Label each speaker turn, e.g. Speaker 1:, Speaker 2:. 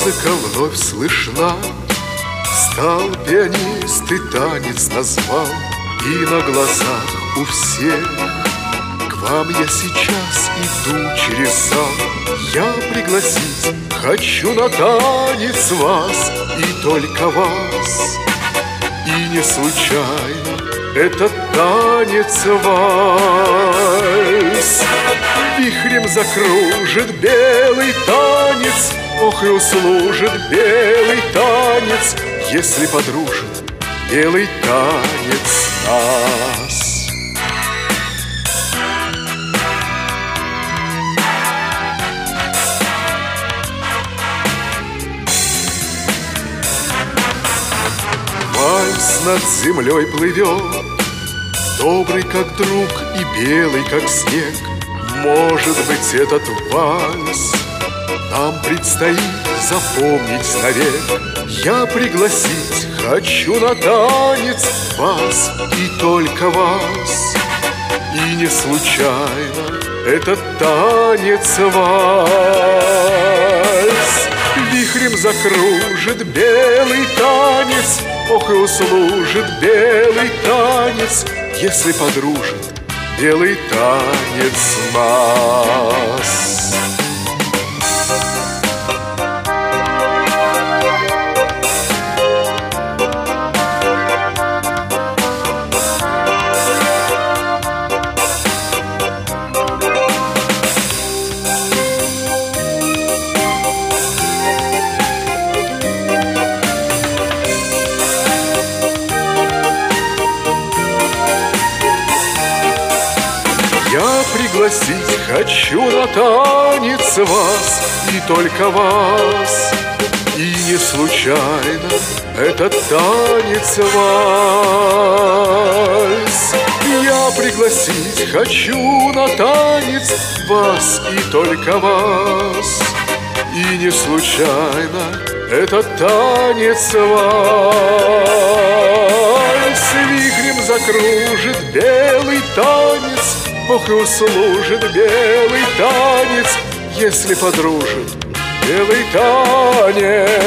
Speaker 1: Музыка вновь слышна, стал пианист и танец назвал, и на глазах у всех к вам я сейчас иду через зал. Я пригласить хочу на танец вас, и только вас. И не случайно этот танец вальс. Вихрем закружит белый танец, ох, и услужит белый танец, если подружит белый танец нас. Вальс над землей плывет, добрый как друг и белый как снег. Может быть, этот вальс нам предстоит запомнить навек. Я пригласить хочу на танец вас, и только вас. И не случайно этот танец вальс. Вихрем закружит белый танец, ох, и услужит белый танец, если подружит белый танец нас. Я пригласить хочу на танец вас, и только вас. И не случайно этот танец вальс. Я пригласить хочу на танец вас, и только вас. И не случайно этот танец вальс. Вихрем закружит белый танец, ох, и услужит белый танец, если подружит белый танец